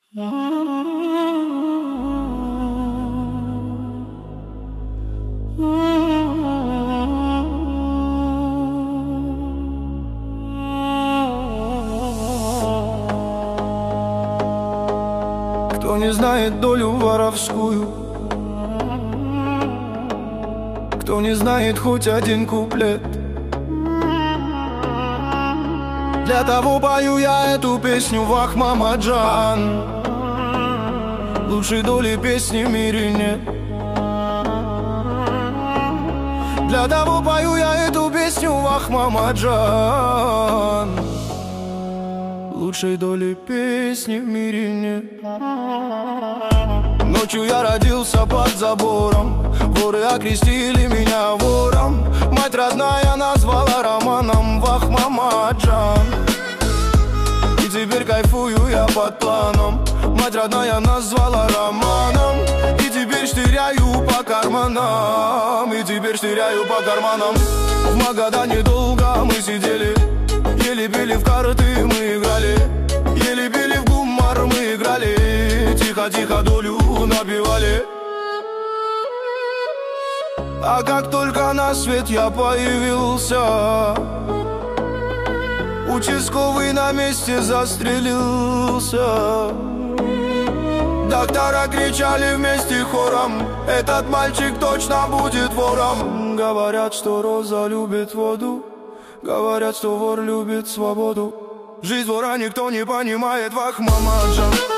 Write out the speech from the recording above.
Кто не знает долю воровскую, кто не знает хоть один куплет, для того пою я эту песню, вах, Мамаджан. Лучшей доли песни в мире нет. Для того пою я эту песню, вах, Мамаджан. Лучшей доли песни в мире нет. Ночью я родился под забором, воры окрестили меня вором. Мать родная назвала романом, вах, Мамаджан. И теперь кайфую я под планом. Мать родная назвала романом. И теперь штыряю по карманам. И теперь штыряю по карманам. В Магадане долго мы сидели, еле пили в карты мы играли, еле пили в гумар мы играли, тихо-тихо долю набивали. А как только на свет я появился, участковый на месте застрелился. Доктора кричали вместе хором: этот мальчик точно будет вором. Говорят, что роза любит воду, говорят, что вор любит свободу. Жизнь вора никто не понимает, вах, Мамаджан.